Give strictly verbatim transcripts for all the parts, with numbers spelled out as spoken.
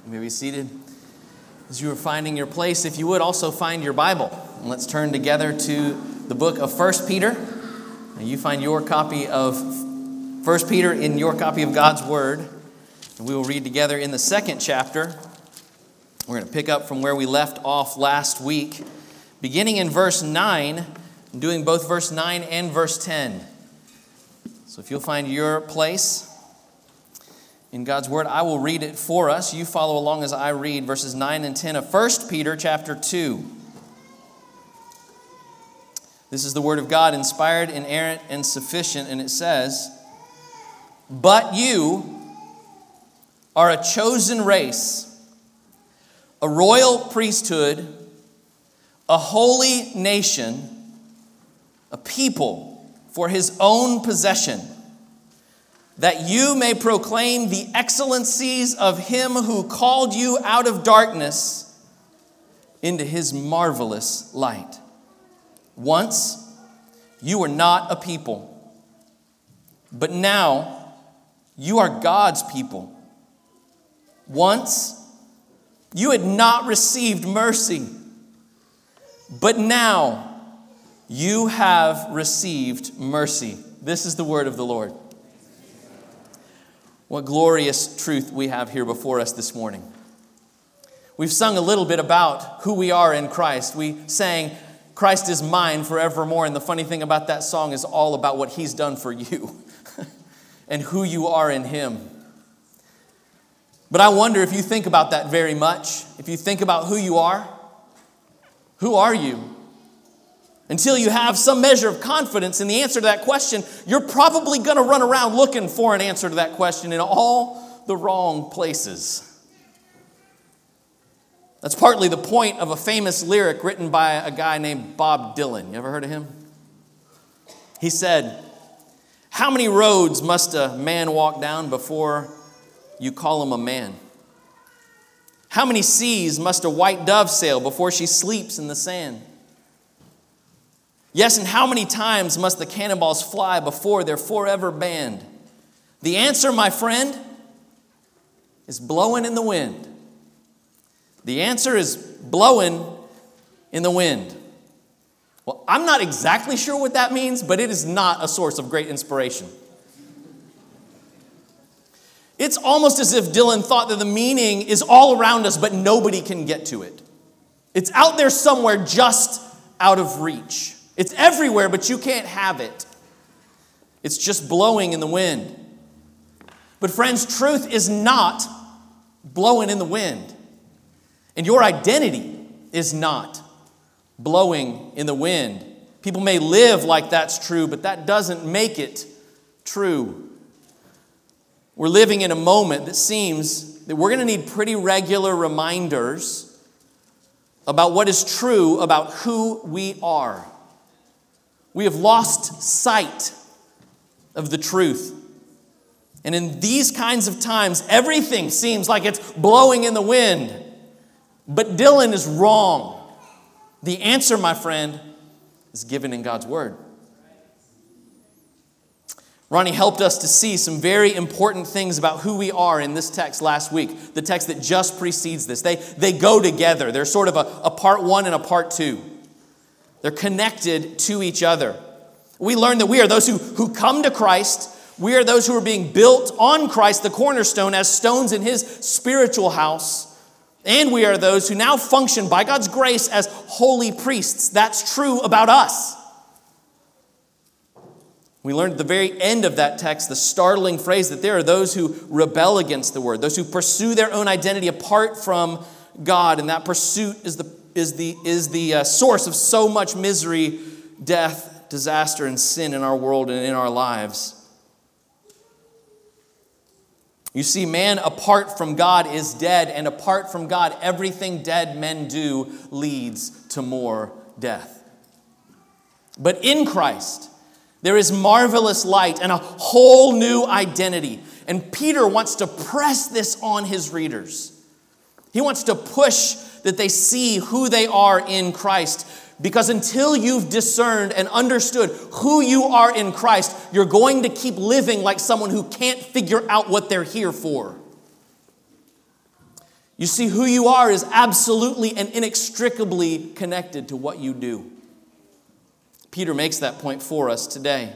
You may be seated. As you are finding your place, if you would also find your Bible. And let's turn together to the book of First Peter. And you find your copy of First Peter in your copy of God's Word. And we will read together in the second chapter. We're going to pick up from where we left off last week, beginning in verse nine, and doing both verse nine and verse ten. So if you'll find your place in God's Word, I will read it for us. You follow along as I read verses nine and ten of First Peter chapter two. This is the Word of God, inspired, inerrant, and sufficient, and it says, "But you are a chosen race, a royal priesthood, a holy nation, a people for His own possession, that you may proclaim the excellencies of Him who called you out of darkness into His marvelous light. Once you were not a people, but now you are God's people. Once you had not received mercy, but now you have received mercy." This is the word of the Lord. What glorious truth we have here before us this morning. We've sung a little bit about who we are in Christ. We sang, "Christ is mine forevermore." And the funny thing about that song is all about what He's done for you and who you are in Him. But I wonder if you think about that very much. If you think about who you are, who are you? Until you have some measure of confidence in the answer to that question, you're probably going to run around looking for an answer to that question in all the wrong places. That's partly the point of a famous lyric written by a guy named Bob Dylan. You ever heard of him? He said, "How many roads must a man walk down before you call him a man? How many seas must a white dove sail before she sleeps in the sand? Yes, and how many times must the cannonballs fly before they're forever banned? The answer, my friend, is blowing in the wind. The answer is blowing in the wind." Well, I'm not exactly sure what that means, but it is not a source of great inspiration. It's almost as if Dylan thought that the meaning is all around us, but nobody can get to it. It's out there somewhere, just out of reach. It's everywhere, but you can't have it. It's just blowing in the wind. But friends, truth is not blowing in the wind. And your identity is not blowing in the wind. People may live like that's true, but that doesn't make it true. We're living in a moment that seems that we're going to need pretty regular reminders about what is true about who we are. We have lost sight of the truth. And in these kinds of times, everything seems like it's blowing in the wind. But Dylan is wrong. The answer, my friend, is given in God's Word. Ronnie helped us to see some very important things about who we are in this text last week, the text that just precedes this. They, they go together. They're sort of a, a part one and a part two. They're connected to each other. We learn that we are those who, who come to Christ. We are those who are being built on Christ, the cornerstone, as stones in His spiritual house. And we are those who now function by God's grace as holy priests. That's true about us. We learned at the very end of that text the startling phrase that there are those who rebel against the Word, those who pursue their own identity apart from God, and that pursuit is the is the is the uh, source of so much misery, death, disaster, and sin in our world and in our lives. You see, man apart from God is dead, and apart from God, everything dead men do leads to more death. But in Christ, there is marvelous light and a whole new identity. And Peter wants to press this on his readers. He wants to push that they see who they are in Christ. Because until you've discerned and understood who you are in Christ, you're going to keep living like someone who can't figure out what they're here for. You see, who you are is absolutely and inextricably connected to what you do. Peter makes that point for us today.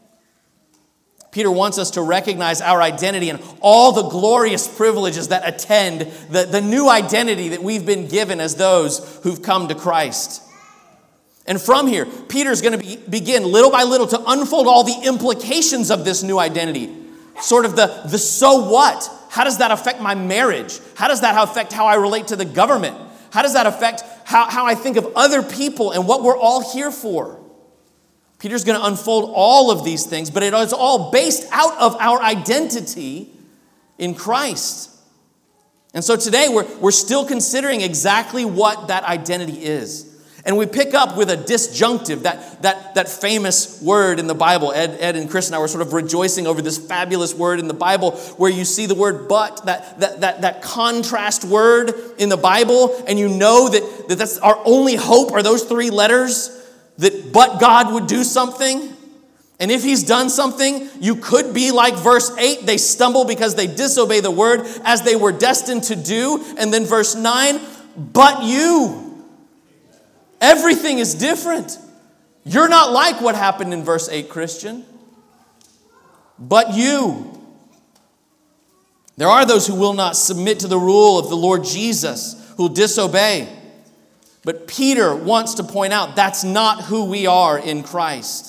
Peter wants us to recognize our identity and all the glorious privileges that attend the, the new identity that we've been given as those who've come to Christ. And from here, Peter's going to be, begin little by little to unfold all the implications of this new identity. Sort of the, the so what? How does that affect my marriage? How does that affect how I relate to the government? How does that affect how, how I think of other people and what we're all here for? Peter's going to unfold all of these things, but it is all based out of our identity in Christ. And so today we're, we're still considering exactly what that identity is. And we pick up with a disjunctive, that, that, that famous word in the Bible. Ed, Ed and Chris and I were sort of rejoicing over this fabulous word in the Bible where you see the word but, that, that, that, that contrast word in the Bible, and you know that, that that's our only hope are those three letters, that but God would do something. And if he's done something, you could be like verse eight, they stumble because they disobey the word as they were destined to do. And then verse nine, but you. Everything is different. You're not like what happened in verse eight, Christian. But you. There are those who will not submit to the rule of the Lord Jesus, who will disobey. But Peter wants to point out that's not who we are in Christ.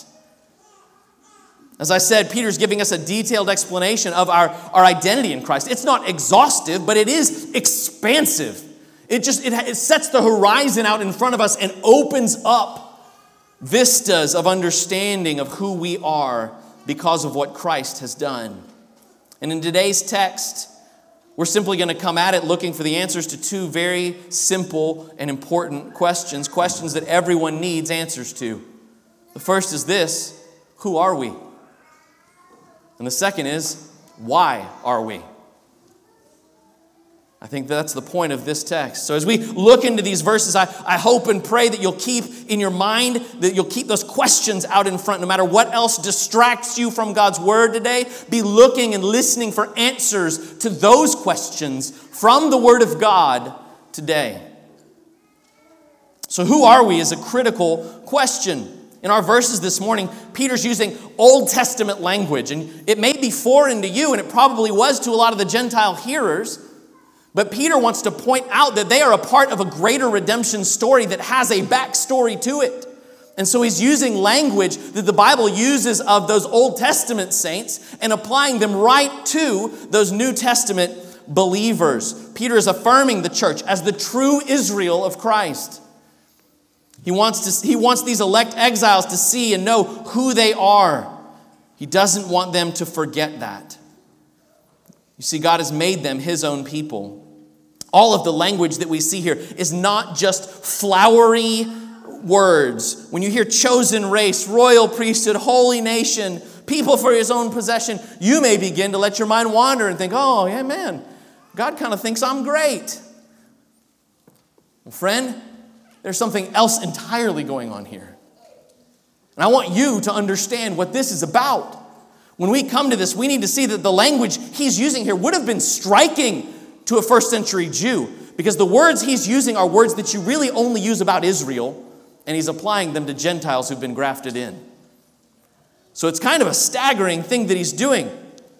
As I said, Peter's giving us a detailed explanation of our, our identity in Christ. It's not exhaustive, but it is expansive. It just it, it sets the horizon out in front of us and opens up vistas of understanding of who we are because of what Christ has done. And in today's text, we're simply going to come at it looking for the answers to two very simple and important questions, questions that everyone needs answers to. The first is this: who are we? And the second is, why are we? I think that's the point of this text. So as we look into these verses, I, I hope and pray that you'll keep in your mind, that you'll keep those questions out in front. No matter what else distracts you from God's word today, be looking and listening for answers to those questions from the word of God today. So who are we is a critical question. In our verses this morning, Peter's using Old Testament language, and it may be foreign to you, and it probably was to a lot of the Gentile hearers. But Peter wants to point out that they are a part of a greater redemption story that has a backstory to it. And so he's using language that the Bible uses of those Old Testament saints and applying them right to those New Testament believers. Peter is affirming the church as the true Israel of Christ. He wants to, he wants these elect exiles to see and know who they are. He doesn't want them to forget that. You see, God has made them his own people. All of the language that we see here is not just flowery words. When you hear chosen race, royal priesthood, holy nation, people for his own possession, you may begin to let your mind wander and think, oh, yeah, man, God kind of thinks I'm great. Well, friend, there's something else entirely going on here. And I want you to understand what this is about. When we come to this, we need to see that the language he's using here would have been striking to a first century Jew, because the words he's using are words that you really only use about Israel, and he's applying them to Gentiles who've been grafted in. So it's kind of a staggering thing that he's doing.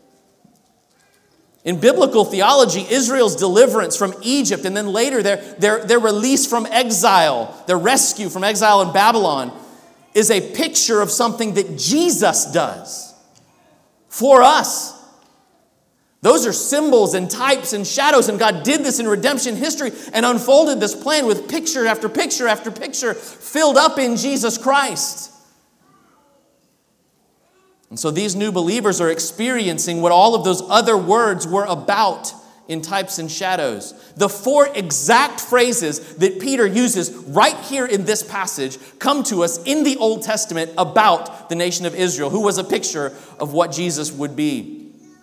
In biblical theology, Israel's deliverance from Egypt and then later their, their, their release from exile, their rescue from exile in Babylon, is a picture of something that Jesus does for us. Those are symbols and types and shadows, and God did this in redemption history and unfolded this plan with picture after picture after picture filled up in Jesus Christ. And so these new believers are experiencing what all of those other words were about in types and shadows. The four exact phrases that Peter uses right here in this passage come to us in the Old Testament about the nation of Israel, who was a picture of what Jesus would be.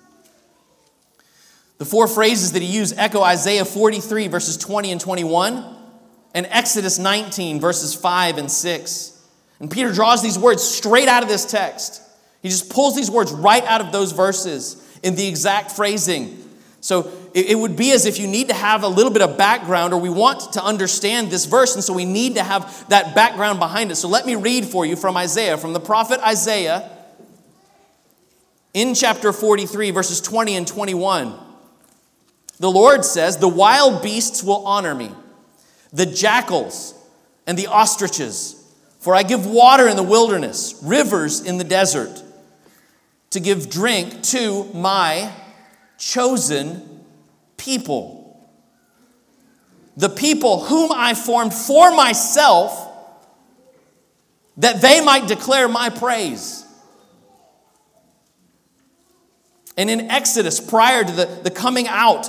The four phrases that he used echo Isaiah forty-three, verses twenty and twenty-one, and Exodus nineteen, verses five and six. And Peter draws these words straight out of this text. He just pulls these words right out of those verses in the exact phrasing. So it, it would be as if you need to have a little bit of background, or we want to understand this verse, and so we need to have that background behind it. So let me read for you from Isaiah, from the prophet Isaiah, in chapter forty-three, verses twenty and twenty-one. The Lord says, "The wild beasts will honor me, the jackals and the ostriches, for I give water in the wilderness, rivers in the desert, to give drink to my chosen people, the people whom I formed for myself, that they might declare my praise." And in Exodus, prior to the, the coming out,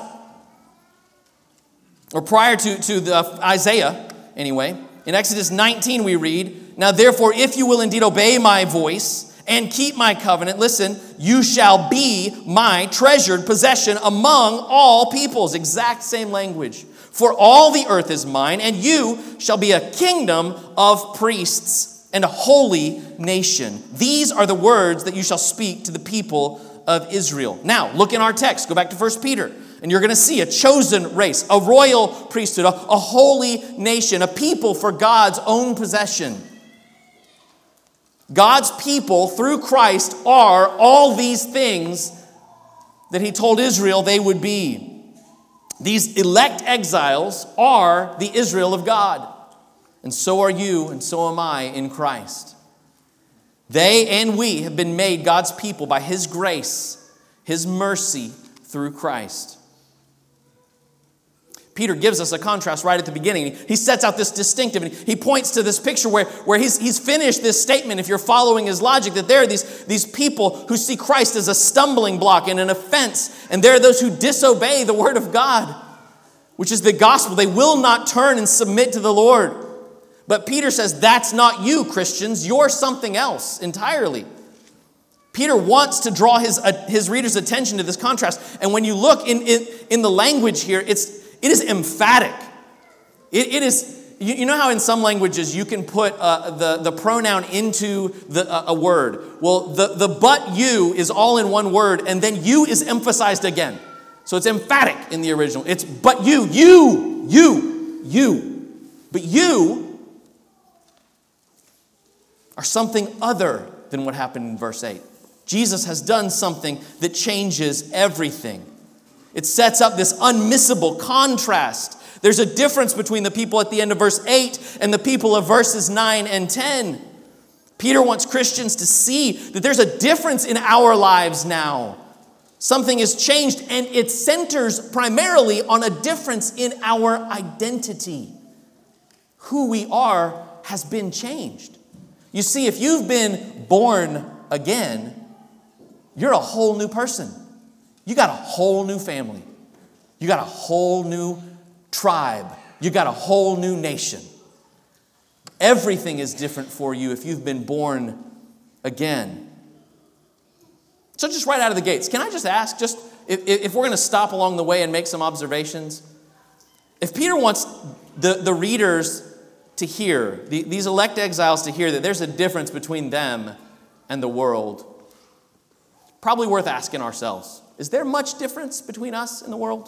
or prior to, to the Isaiah, anyway, in Exodus nineteen we read, "Now therefore, if you will indeed obey my voice and keep my covenant," listen, "you shall be my treasured possession among all peoples." Exact same language. "For all the earth is mine, and you shall be a kingdom of priests and a holy nation. These are the words that you shall speak to the people of Israel." Now, look in our text. Go back to First Peter, and you're going to see a chosen race, a royal priesthood, a, a holy nation, a people for God's own possession. God's people through Christ are all these things that he told Israel they would be. These elect exiles are the Israel of God. And so are you, and so am I in Christ. They and we have been made God's people by his grace, his mercy through Christ. Peter gives us a contrast right at the beginning. He sets out this distinctive, and he points to this picture where, where he's, he's finished this statement, if you're following his logic, that there are these, these people who see Christ as a stumbling block and an offense, and there are those who disobey the word of God, which is the gospel. They will not turn and submit to the Lord. But Peter says, that's not you, Christians. You're something else entirely. Peter wants to draw his, uh, his readers' attention to this contrast. And when you look in, in, in the language here, it's, it is emphatic. It, it is, you, you know how in some languages you can put uh, the, the pronoun into the, uh, a word? Well, the, the but you is all in one word, and then you is emphasized again. So it's emphatic in the original. It's but you, you, you, you. But you are something other than what happened in verse eight. Jesus has done something that changes everything. It sets up this unmissable contrast. There's a difference between the people at the end of verse eight and the people of verses nine and ten. Peter wants Christians to see that there's a difference in our lives now. Something has changed, and it centers primarily on a difference in our identity. Who we are has been changed. You see, if you've been born again, you're a whole new person. You got a whole new family. You got a whole new tribe. You got a whole new nation. Everything is different for you if you've been born again. So just right out of the gates, can I just ask, just if, if we're going to stop along the way and make some observations, if Peter wants the, the readers to hear, the, these elect exiles to hear that there's a difference between them and the world, probably worth asking ourselves, is there much difference between us and the world?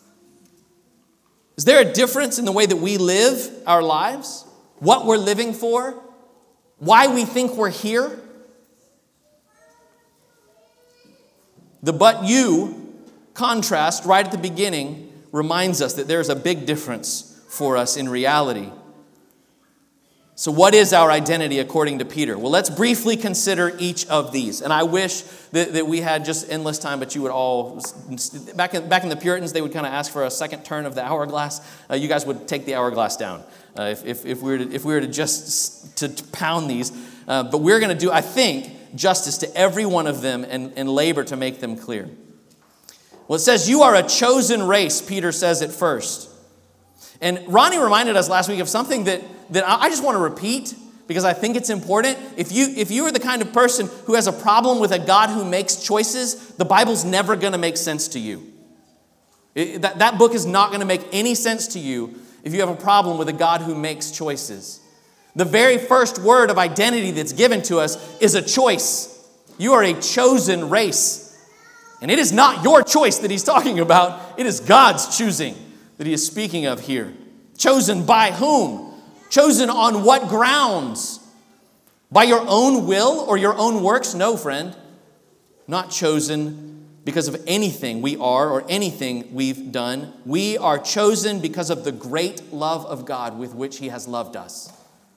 Is there a difference in the way that we live our lives? What we're living for? Why we think we're here? The but you contrast right at the beginning reminds us that there's a big difference for us in reality. So what is our identity according to Peter? Well, let's briefly consider each of these. And I wish that, that we had just endless time, but you would all, back in, back in the Puritans, they would kind of ask for a second turn of the hourglass. Uh, you guys would take the hourglass down uh, if, if, if, we were to, if we were to just to, to pound these. Uh, but we're going to do, I think, justice to every one of them and, and labor to make them clear. Well, it says, you are a chosen race, Peter says at first. And Ronnie reminded us last week of something that, that I just want to repeat because I think it's important. If you, if you are the kind of person who has a problem with a God who makes choices, the Bible's never going to make sense to you. It, that, that book is not going to make any sense to you if you have a problem with a God who makes choices. The very first word of identity that's given to us is a choice. You are a chosen race. And it is not your choice that he's talking about. It is God's choosing that he is speaking of here. Chosen by whom? Chosen on what grounds? By your own will or your own works? No, friend. Not chosen because of anything we are or anything we've done. We are chosen because of the great love of God with which he has loved us.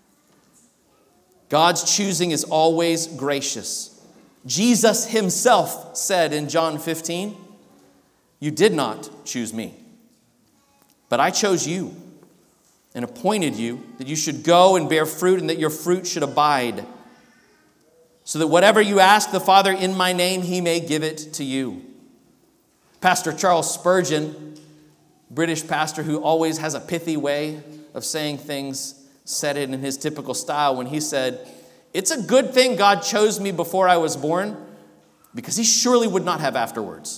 God's choosing is always gracious. Jesus himself said in John fifteen, "You did not choose me, but I chose you and appointed you that you should go and bear fruit and that your fruit should abide, so that whatever you ask the Father in my name, he may give it to you." Pastor Charles Spurgeon, British pastor who always has a pithy way of saying things, said it in his typical style when he said, "It's a good thing God chose me before I was born, because he surely would not have afterwards."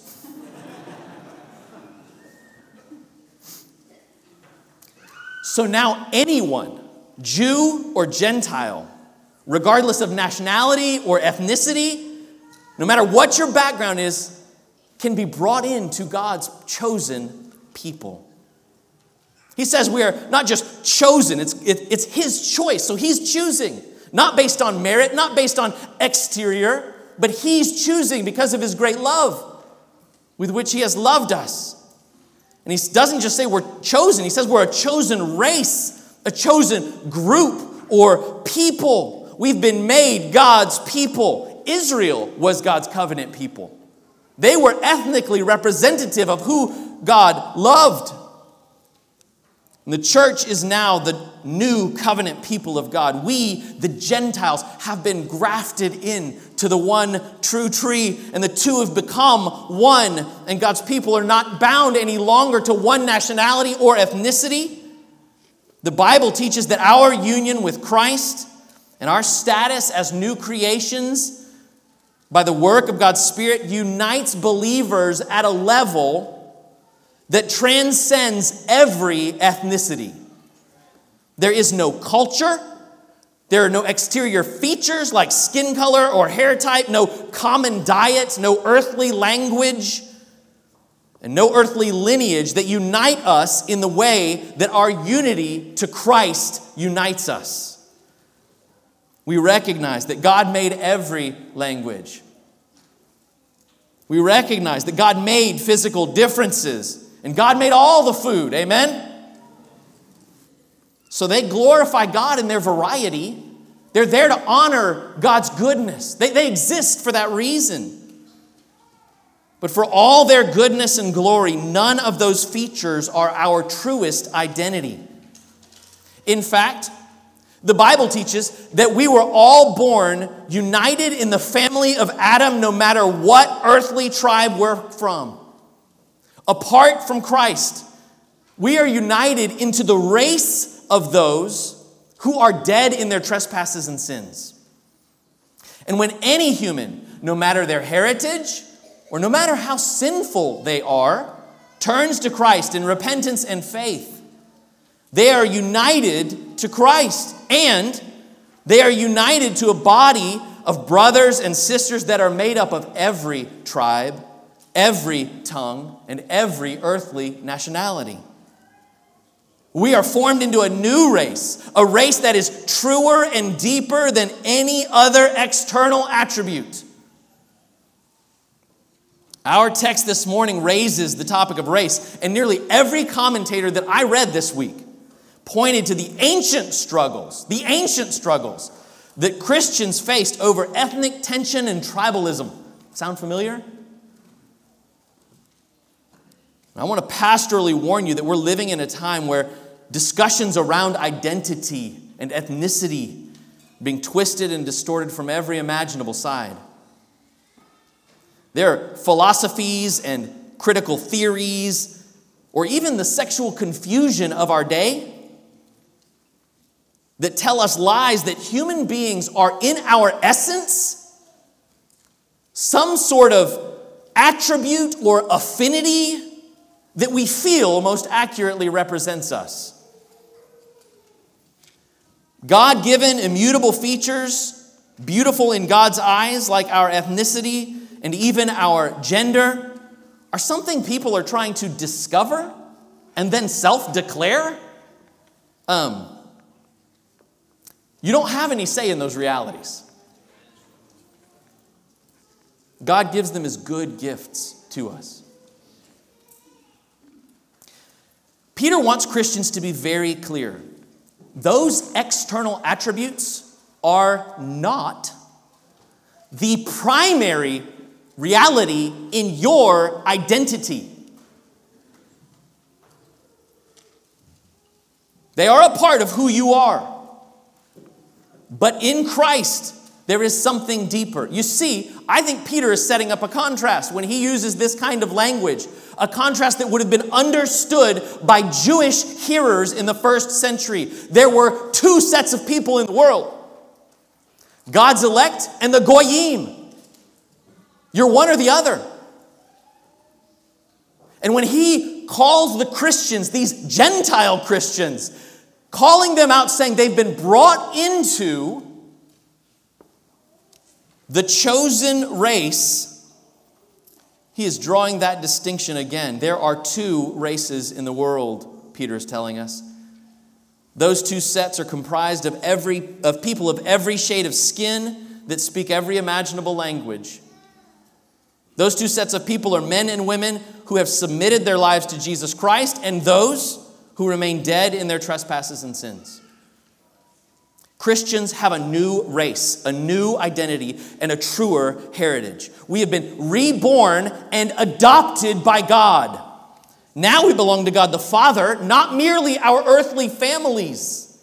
So now anyone, Jew or Gentile, regardless of nationality or ethnicity, no matter what your background is, can be brought into God's chosen people. He says we are not just chosen, it's, it, it's his choice. So he's choosing, not based on merit, not based on exterior, but he's choosing because of his great love with which he has loved us. And he doesn't just say we're chosen, he says we're a chosen race, a chosen group or people. We've been made God's people. Israel was God's covenant people. They were ethnically representative of who God loved. And the church is now the new covenant people of God. We, the Gentiles, have been grafted in to the one true tree, and the two have become one. And God's people are not bound any longer to one nationality or ethnicity. The Bible teaches that our union with Christ and our status as new creations by the work of God's Spirit unites believers at a level that transcends every ethnicity. There is no culture. There are no exterior features like skin color or hair type, no common diet, no earthly language, and no earthly lineage that unite us in the way that our unity to Christ unites us. We recognize that God made every language. We recognize that God made physical differences, and God made all the food. Amen? So they glorify God in their variety. They're there to honor God's goodness. They, they exist for that reason. But for all their goodness and glory, none of those features are our truest identity. In fact, the Bible teaches that we were all born united in the family of Adam, no matter what earthly tribe we're from. Apart from Christ, we are united into the race of those who are dead in their trespasses and sins. And when any human, no matter their heritage or no matter how sinful they are, turns to Christ in repentance and faith, they are united to Christ, and they are united to a body of brothers and sisters that are made up of every tribe, every tongue, and every earthly nationality. We are formed into a new race, a race that is truer and deeper than any other external attribute. Our text this morning raises the topic of race, and nearly every commentator that I read this week pointed to the ancient struggles, the ancient struggles that Christians faced over ethnic tension and tribalism. Sound familiar? I want to pastorally warn you that we're living in a time where discussions around identity and ethnicity are being twisted and distorted from every imaginable side. There are philosophies and critical theories, or even the sexual confusion of our day, that tell us lies that human beings are in our essence some sort of attribute or affinity that we feel most accurately represents us. God-given, immutable features, beautiful in God's eyes like our ethnicity, and even our gender are something people are trying to discover and then self-declare, um, you don't have any say in those realities. God gives them as good gifts to us. Peter wants Christians to be very clear. Those external attributes are not the primary reality in your identity. They are a part of who you are. But in Christ, there is something deeper. You see, I think Peter is setting up a contrast when he uses this kind of language, a contrast that would have been understood by Jewish hearers in the first century. There were two sets of people in the world, God's elect and the Goyim. You're one or the other. And when he calls the Christians, these Gentile Christians, calling them out saying they've been brought into the chosen race, he is drawing that distinction again. There are two races in the world, Peter is telling us. Those two sets are comprised of every of people of every shade of skin that speak every imaginable language. Those two sets of people are men and women who have submitted their lives to Jesus Christ and those who remain dead in their trespasses and sins. Christians have a new race, a new identity, and a truer heritage. We have been reborn and adopted by God. Now we belong to God the Father, not merely our earthly families.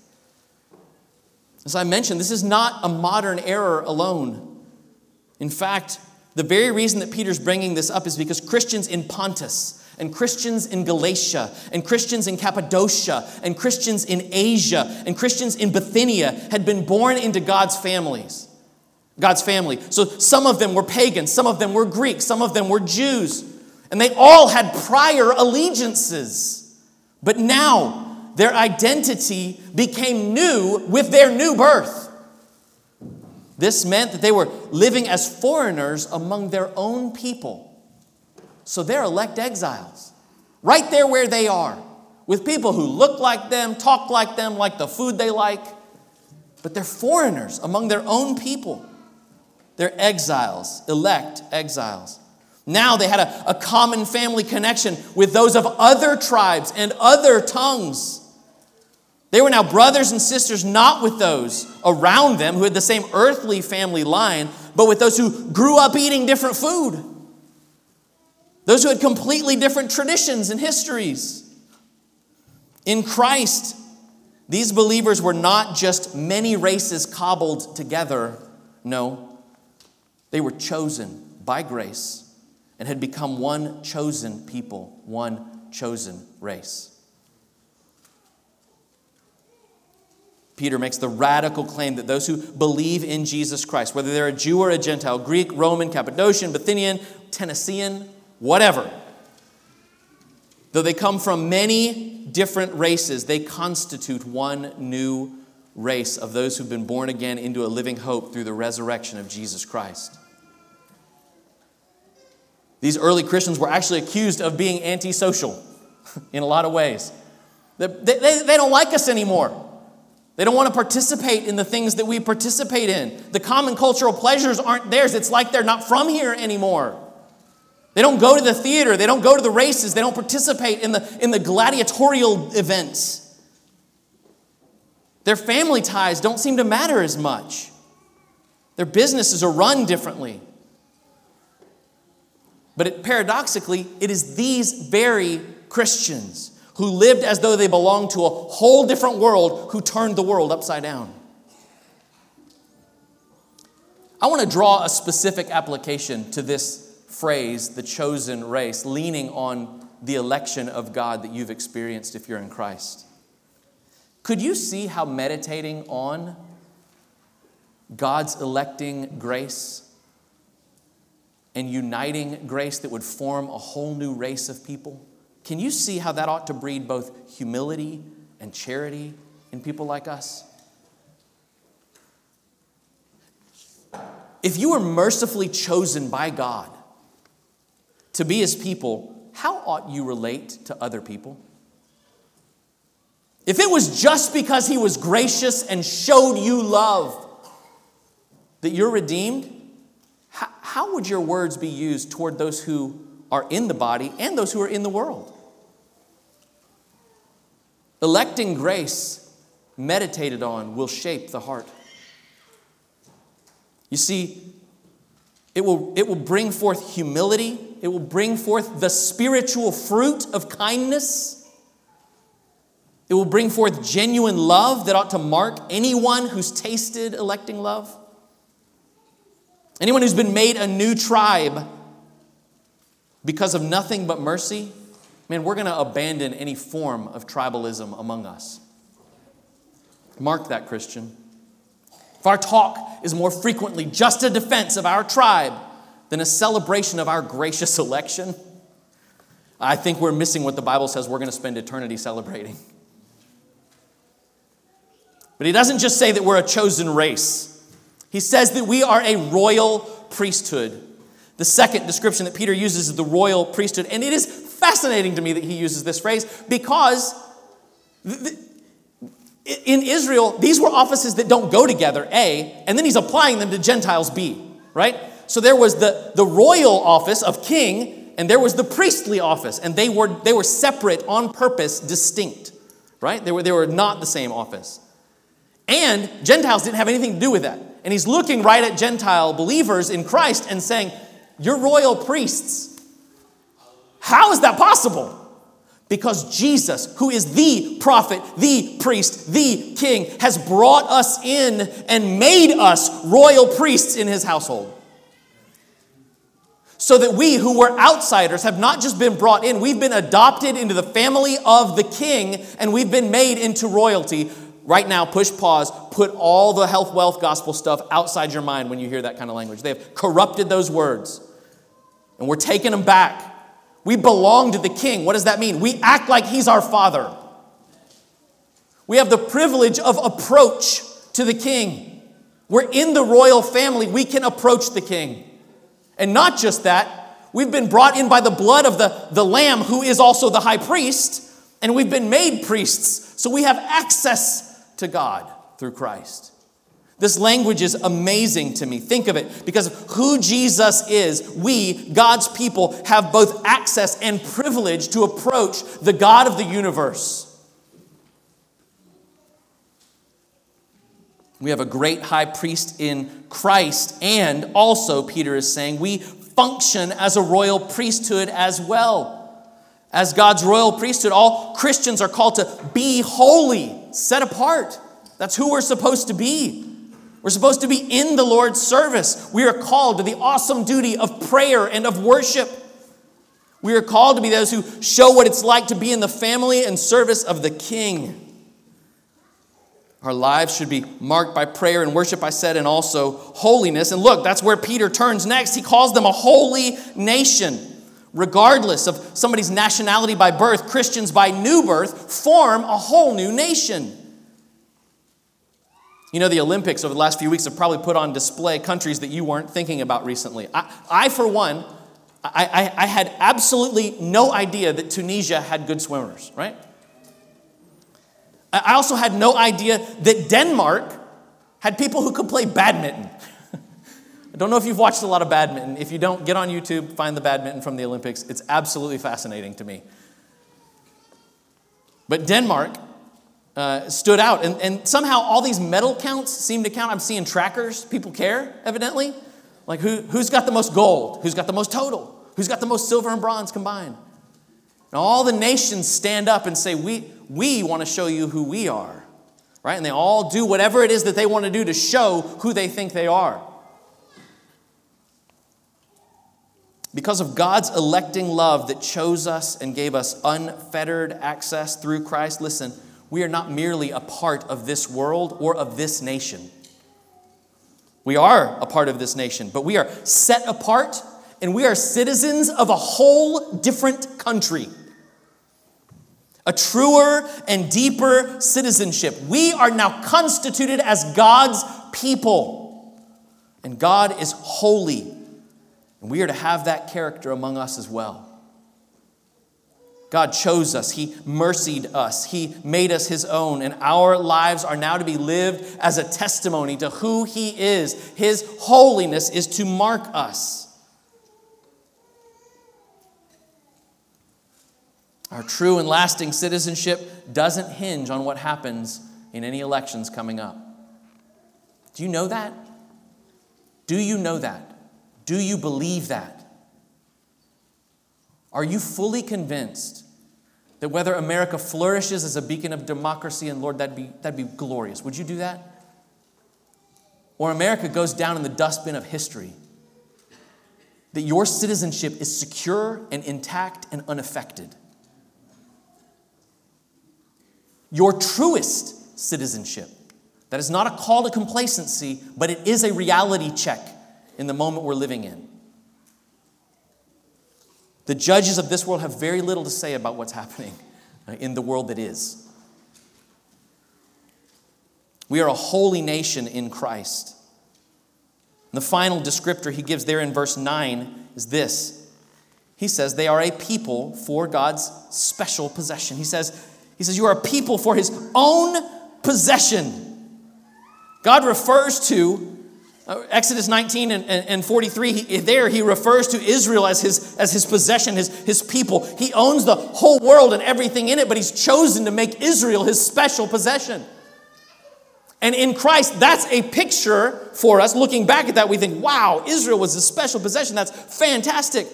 As I mentioned, this is not a modern error alone. In fact, the very reason that Peter's bringing this up is because Christians in Pontus, and Christians in Galatia, and Christians in Cappadocia, and Christians in Asia, and Christians in Bithynia had been born into God's families. God's family. So some of them were pagans, some of them were Greeks, some of them were Jews, and they all had prior allegiances. But now their identity became new with their new birth. This meant that they were living as foreigners among their own people. So they're elect exiles, right there where they are, with people who look like them, talk like them, like the food they like. But they're foreigners among their own people. They're exiles, elect exiles. Now they had a, a common family connection with those of other tribes and other tongues. They were now brothers and sisters, not with those around them who had the same earthly family line, but with those who grew up eating different food. Those who had completely different traditions and histories. In Christ, these believers were not just many races cobbled together. No, they were chosen by grace and had become one chosen people, one chosen race. Peter makes the radical claim that those who believe in Jesus Christ, whether they're a Jew or a Gentile, Greek, Roman, Cappadocian, Bithynian, Tennessean, whatever, though they come from many different races, they constitute one new race of those who've been born again into a living hope through the resurrection of Jesus Christ. These early Christians were actually accused of being antisocial in a lot of ways. They, they, they don't like us anymore. They don't want to participate in the things that we participate in. The common cultural pleasures aren't theirs. It's like they're not from here anymore. They don't go to the theater. They don't go to the races. They don't participate in the, in the gladiatorial events. Their family ties don't seem to matter as much. Their businesses are run differently. But it, paradoxically, it is these very Christians who lived as though they belonged to a whole different world who turned the world upside down. I want to draw a specific application to this phrase, the chosen race, leaning on the election of God that you've experienced if you're in Christ. Could you see how meditating on God's electing grace and uniting grace that would form a whole new race of people, can you see how that ought to breed both humility and charity in people like us? If you were mercifully chosen by God to be his people, how ought you relate to other people? If it was just because he was gracious and showed you love that you're redeemed, how, how would your words be used toward those who are in the body and those who are in the world? Electing grace, meditated on, will shape the heart. You see, it will, it will bring forth humility. It will bring forth the spiritual fruit of kindness. It will bring forth genuine love that ought to mark anyone who's tasted electing love. Anyone who's been made a new tribe because of nothing but mercy, man, we're going to abandon any form of tribalism among us. Mark that, Christian. If our talk is more frequently just a defense of our tribe than a celebration of our gracious election, I think we're missing what the Bible says we're going to spend eternity celebrating. But he doesn't just say that we're a chosen race. He says that we are a royal priesthood. The second description that Peter uses is the royal priesthood. And it is fascinating to me that he uses this phrase because th- in Israel, these were offices that don't go together, A, and then he's applying them to Gentiles, B, right? So there was the, the royal office of king, and there was the priestly office, and they were they were separate on purpose, distinct, right? They were, they were not the same office. And Gentiles didn't have anything to do with that. And he's looking right at Gentile believers in Christ and saying, you're royal priests. How is that possible? Because Jesus, who is the prophet, the priest, the king, has brought us in and made us royal priests in his household. So that we who were outsiders have not just been brought in, we've been adopted into the family of the king, and we've been made into royalty. Right now, push pause, put all the health, wealth, gospel stuff outside your mind when you hear that kind of language. They have corrupted those words, and we're taking them back. We belong to the king. What does that mean? We act like he's our father. We have the privilege of approach to the king. We're in the royal family. We can approach the king. And not just that, we've been brought in by the blood of the, the Lamb, who is also the high priest, and we've been made priests. So we have access to God through Christ. This language is amazing to me. Think of it. Because of who Jesus is, we, God's people, have both access and privilege to approach the God of the universe. We have a great high priest in Christ, and also, Peter is saying, we function as a royal priesthood as well. As God's royal priesthood, all Christians are called to be holy, set apart. That's who we're supposed to be. We're supposed to be in the Lord's service. We are called to the awesome duty of prayer and of worship. We are called to be those who show what it's like to be in the family and service of the King. Our lives should be marked by prayer and worship, I said, and also holiness. And look, that's where Peter turns next. He calls them a holy nation. Regardless of somebody's nationality by birth, Christians by new birth form a whole new nation. You know, the Olympics over the last few weeks have probably put on display countries that you weren't thinking about recently. I, I for one, I, I, I had absolutely no idea that Tunisia had good swimmers, right? I also had no idea that Denmark had people who could play badminton. I don't know if you've watched a lot of badminton. If you don't, get on YouTube, find the badminton from the Olympics. It's absolutely fascinating to me. But Denmark uh, stood out. And, and somehow all these medal counts seem to count. I'm seeing trackers. People care, evidently. Like who, who's got the most gold? Who's got the most total? Who's got the most silver and bronze combined? And all the nations stand up and say, we, we want to show you who we are. Right? And they all do whatever it is that they want to do to show who they think they are. Because of God's electing love that chose us and gave us unfettered access through Christ, listen, we are not merely a part of this world or of this nation. We are a part of this nation, but we are set apart and we are citizens of a whole different country. A truer and deeper citizenship. We are now constituted as God's people. And God is holy, and we are to have that character among us as well. God chose us. He mercied us. He made us his own. And our lives are now to be lived as a testimony to who he is. His holiness is to mark us. Our true and lasting citizenship doesn't hinge on what happens in any elections coming up. Do you know that? Do you know that? Do you believe that? Are you fully convinced that whether America flourishes as a beacon of democracy, and Lord, that'd be, that'd be glorious. Would you do that? Or America goes down in the dustbin of history, that your citizenship is secure and intact and unaffected. Your truest citizenship. That is not a call to complacency, but it is a reality check in the moment we're living in. The judges of this world have very little to say about what's happening in the world that is. We are a holy nation in Christ. And the final descriptor he gives there in verse nine is this. He says they are a people for God's special possession. He says, he says you are a people for his own possession. God refers to Uh, Exodus nineteen and, and, and forty-three, he, there he refers to Israel as his, as his possession, his, his people. He owns the whole world and everything in it, but he's chosen to make Israel his special possession. And in Christ, that's a picture for us. Looking back at that, we think, wow, Israel was his special possession. That's fantastic.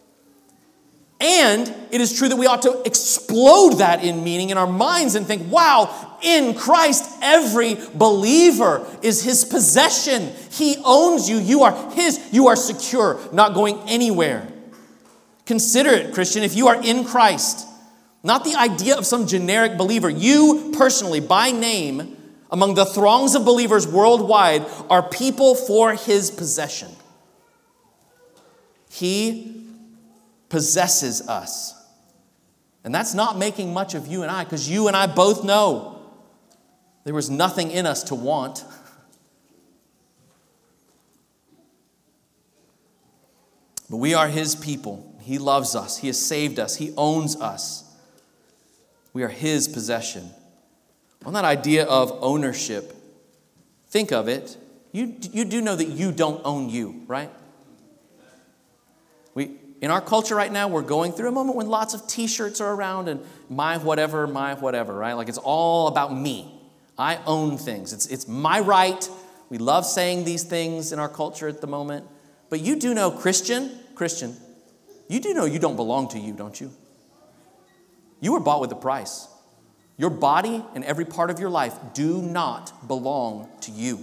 And it is true that we ought to explode that in meaning in our minds and think, wow, in Christ, every believer is his possession. He owns you. You are his. You are secure, not going anywhere. Consider it, Christian, if you are in Christ, not the idea of some generic believer. You personally, by name, among the throngs of believers worldwide, are people for his possession. He possesses us. And that's not making much of you and I, because you and I both know there was nothing in us to want. But we are his people. He loves us. He has saved us. He owns us. We are his possession. On that idea of ownership, think of it. You, you do know that you don't own you, right? We, in our culture right now, we're going through a moment when lots of t-shirts are around and my whatever, my whatever, right? Like it's all about me. I own things. It's, it's my right. We love saying these things in our culture at the moment. But you do know, Christian, Christian, you do know you don't belong to you, don't you? You were bought with a price. Your body and every part of your life do not belong to you.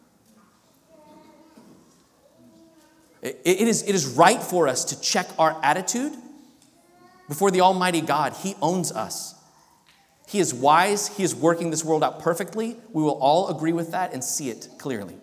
It, it, is, it is right for us to check our attitude before the Almighty God. He owns us. He is wise. He is working this world out perfectly. We will all agree with that and see it clearly.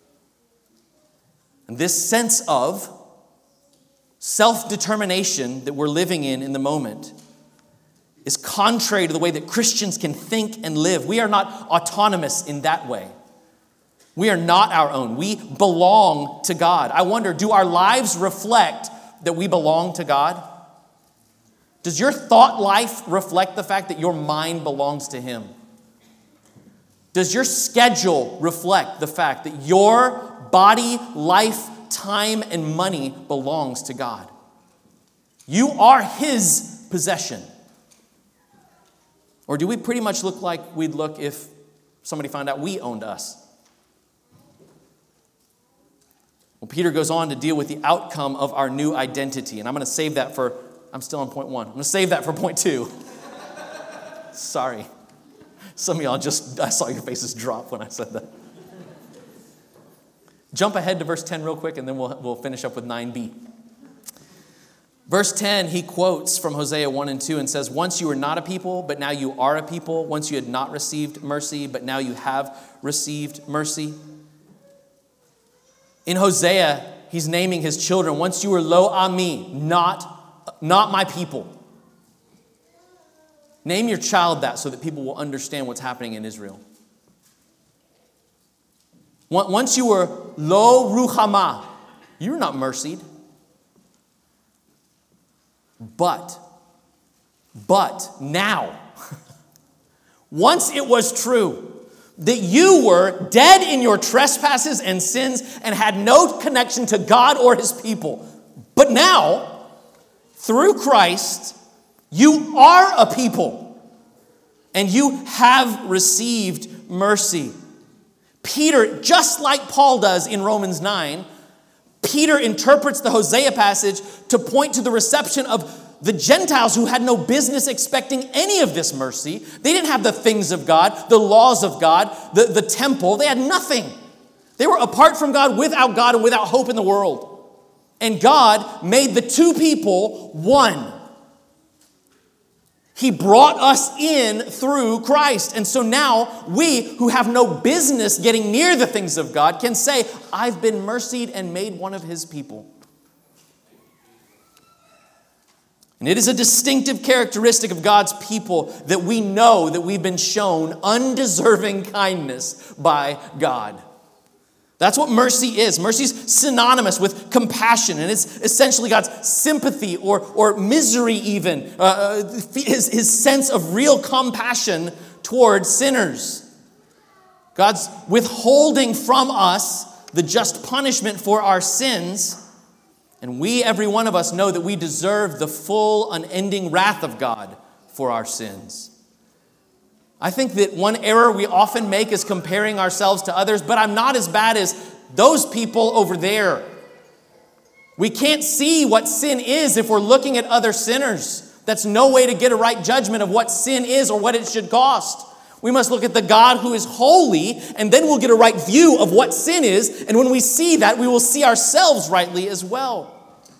And this sense of self-determination that we're living in in the moment is contrary to the way that Christians can think and live. We are not autonomous in that way. We are not our own. We belong to God. I wonder, do our lives reflect that we belong to God? Does your thought life reflect the fact that your mind belongs to him? Does your schedule reflect the fact that your body, life, time, and money belongs to God? You are his possession. Or do we pretty much look like we'd look if somebody found out we owned us? Well, Peter goes on to deal with the outcome of our new identity. And I'm going to save that for, I'm still on point one. I'm going to save that for point two. Sorry. Some of y'all just, I saw your faces drop when I said that. Jump ahead to verse ten real quick, and then we'll, we'll finish up with nine b. Verse ten, he quotes from Hosea one and two and says, once you were not a people, but now you are a people. Once you had not received mercy, but now you have received mercy. In Hosea, he's naming his children. Once you were lo ami, not, not my people. Name your child that so that people will understand what's happening in Israel. Once you were lo ruchama, you were not mercied. But, but now, once it was true that you were dead in your trespasses and sins and had no connection to God or his people. But now, through Christ, you are a people and you have received mercy. Peter, just like Paul does in Romans nine, Peter interprets the Hosea passage to point to the reception of the Gentiles who had no business expecting any of this mercy. They didn't have the things of God, the laws of God, the, the temple. They had nothing. They were apart from God, without God, and without hope in the world. And God made the two people one. He brought us in through Christ. And so now we who have no business getting near the things of God can say, I've been mercied and made one of his people. And it is a distinctive characteristic of God's people that we know that we've been shown undeserving kindness by God. That's what mercy is. Mercy is synonymous with compassion, and it's essentially God's sympathy or, or misery even, uh, his, his sense of real compassion toward sinners. God's withholding from us the just punishment for our sins. And we, every one of us, know that we deserve the full, unending wrath of God for our sins. I think that one error we often make is comparing ourselves to others, but I'm not as bad as those people over there. We can't see what sin is if we're looking at other sinners. That's no way to get a right judgment of what sin is or what it should cost. We must look at the God who is holy, and then we'll get a right view of what sin is. And when we see that, we will see ourselves rightly as well.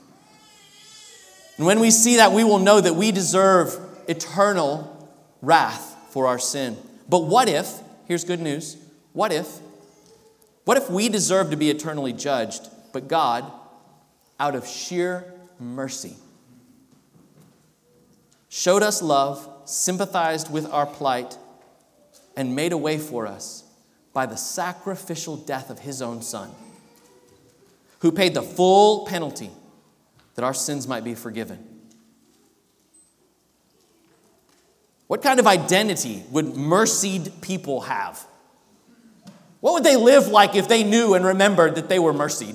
And when we see that, we will know that we deserve eternal wrath for our sin. But what if, here's good news, what if, what if we deserve to be eternally judged, but God, out of sheer mercy, showed us love, sympathized with our plight, and made a way for us by the sacrificial death of his own Son, who paid the full penalty that our sins might be forgiven. What kind of identity would mercied people have? What would they live like if they knew and remembered that they were mercied?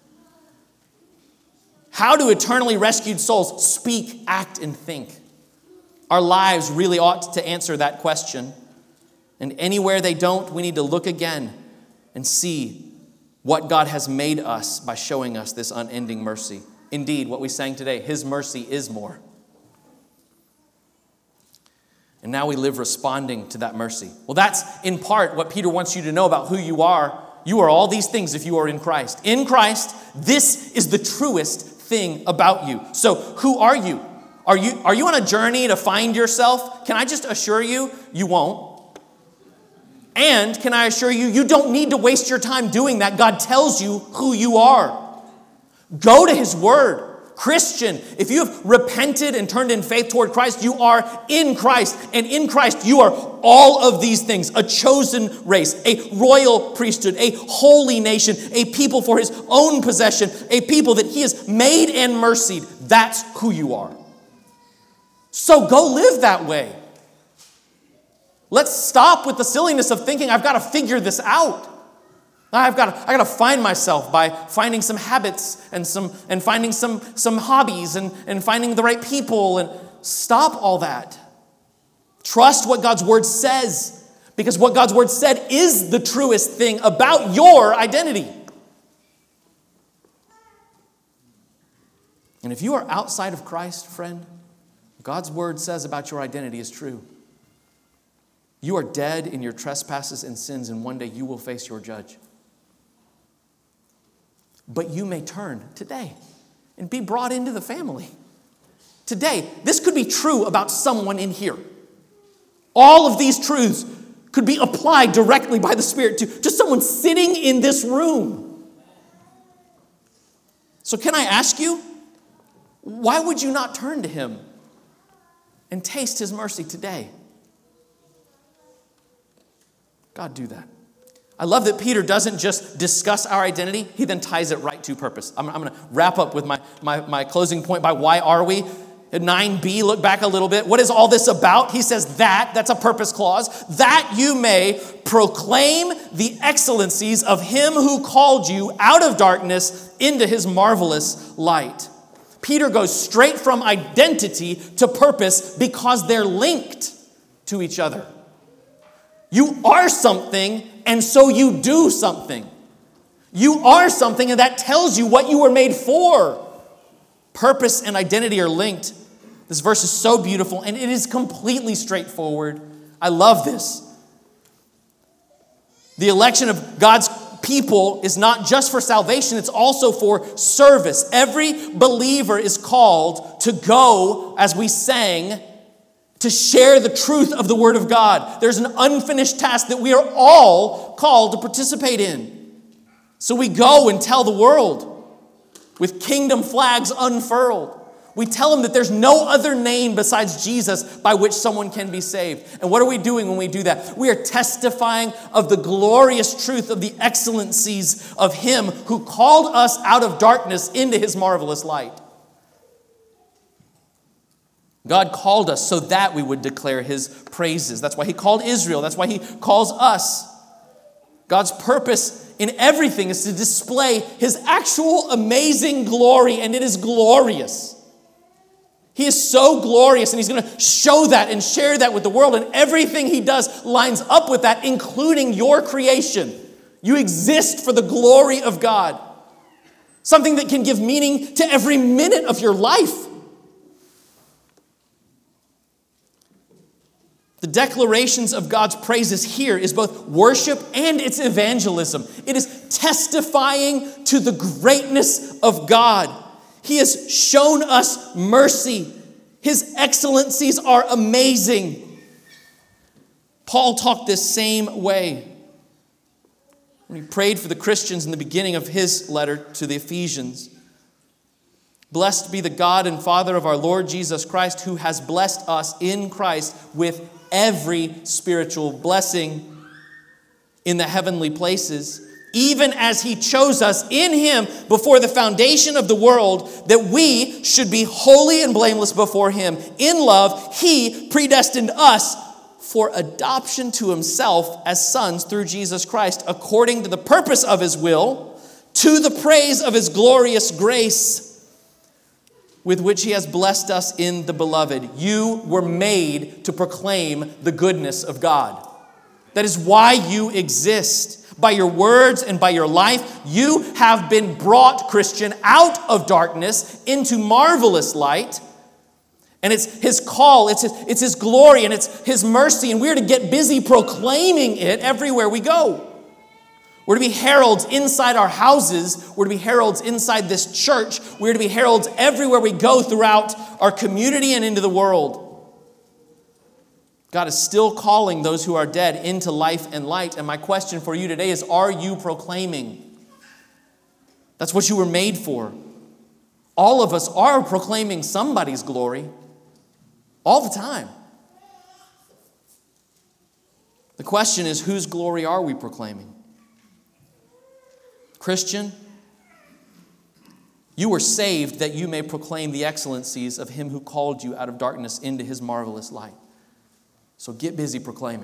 How do eternally rescued souls speak, act, and think? Our lives really ought to answer that question. And anywhere they don't, we need to look again and see what God has made us by showing us this unending mercy. Indeed, what we sang today, his mercy is more. And now we live responding to that mercy. Well, that's in part what Peter wants you to know about who you are. You are all these things if you are in Christ. In Christ, this is the truest thing about you. So who are you? Are you, are you on a journey to find yourself? Can I just assure you, you won't. And can I assure you, you don't need to waste your time doing that. God tells you who you are. Go to his word. Christian, if you have repented and turned in faith toward Christ, you are in Christ. And in Christ, you are all of these things. A chosen race, a royal priesthood, a holy nation, a people for his own possession, a people that he has made and mercied. That's who you are. So go live that way. Let's stop with the silliness of thinking I've got to figure this out. I've got to, I got to find myself by finding some habits and some and finding some, some hobbies and, and finding the right people. And stop all that. Trust what God's word says, because what God's word said is the truest thing about your identity. And if you are outside of Christ, friend, God's word says about your identity is true. You are dead in your trespasses and sins, and one day you will face your judge. But you may turn today and be brought into the family. Today, this could be true about someone in here. All of these truths could be applied directly by the Spirit to, to someone sitting in this room. So can I ask you, why would you not turn to him and taste his mercy today? God, do that. I love that Peter doesn't just discuss our identity, he then ties it right to purpose. I'm, I'm going to wrap up with my, my, my closing point by why are we? At nine b, look back a little bit. What is all this about? He says that, that's a purpose clause, that you may proclaim the excellencies of him who called you out of darkness into his marvelous light. Peter goes straight from identity to purpose because they're linked to each other. You are something, and so you do something. You are something, and that tells you what you were made for. Purpose and identity are linked. This verse is so beautiful, and it is completely straightforward. I love this. The election of God's people is not just for salvation, it's also for service. Every believer is called to go, as we sang, to share the truth of the Word of God. There's an unfinished task that we are all called to participate in. So we go and tell the world with kingdom flags unfurled. We tell them that there's no other name besides Jesus by which someone can be saved. And what are we doing when we do that? We are testifying of the glorious truth of the excellencies of him who called us out of darkness into his marvelous light. God called us so that we would declare his praises. That's why he called Israel. That's why he calls us. God's purpose in everything is to display his actual amazing glory, and it is glorious. He is so glorious, and he's going to show that and share that with the world, and everything he does lines up with that, including your creation. You exist for the glory of God. Something that can give meaning to every minute of your life. The declarations of God's praises here is both worship and it's evangelism. It is testifying to the greatness of God. He has shown us mercy. His excellencies are amazing. Paul talked this same way when he prayed for the Christians in the beginning of his letter to the Ephesians. Blessed be the God and Father of our Lord Jesus Christ, who has blessed us in Christ with every spiritual blessing in the heavenly places, even as he chose us in him before the foundation of the world, that we should be holy and blameless before him. In love, he predestined us for adoption to himself as sons through Jesus Christ, according to the purpose of his will, to the praise of his glorious grace, with which he has blessed us in the beloved. You were made to proclaim the goodness of God. That is why you exist. By your words and by your life, you have been brought, Christian, out of darkness into marvelous light. And it's his call, it's his, it's his glory, and it's his mercy. And we're to get busy proclaiming it everywhere we go. We're to be heralds inside our houses. We're to be heralds inside this church. We're to be heralds everywhere we go throughout our community and into the world. God is still calling those who are dead into life and light. And my question for you today is, are you proclaiming? That's what you were made for. All of us are proclaiming somebody's glory all the time. The question is, whose glory are we proclaiming? Christian, you were saved that you may proclaim the excellencies of him who called you out of darkness into his marvelous light. So get busy proclaiming.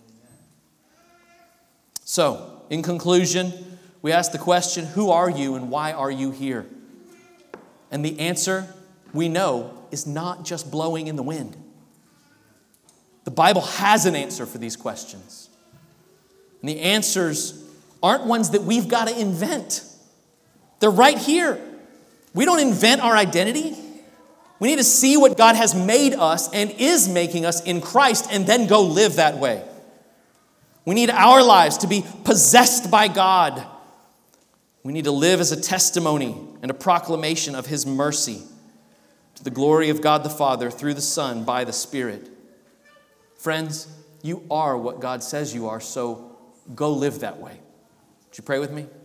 So, in conclusion, we ask the question, who are you and why are you here? And the answer, we know, is not just blowing in the wind. The Bible has an answer for these questions. And the answers aren't ones that we've got to invent. They're right here. We don't invent our identity. We need to see what God has made us and is making us in Christ and then go live that way. We need our lives to be possessed by God. We need to live as a testimony and a proclamation of his mercy to the glory of God the Father through the Son by the Spirit. Friends, you are what God says you are, so go live that way. Would you pray with me?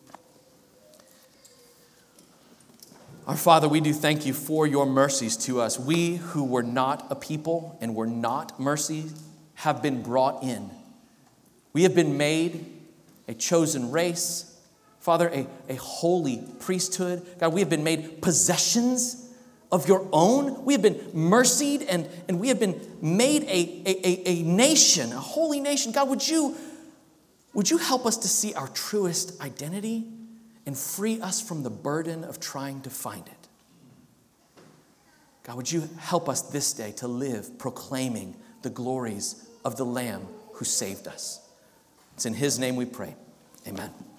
Our Father, we do thank you for your mercies to us. We who were not a people and were not mercy have been brought in. We have been made a a chosen race. Father, a, a holy priesthood. God, we have been made possessions of your own. We have been mercied and, and we have been made a, a, a, a nation, a holy nation. God, would you, would you help us to see our truest identity and free us from the burden of trying to find it? God, would you help us this day to live proclaiming the glories of the Lamb who saved us? It's in his name we pray. Amen.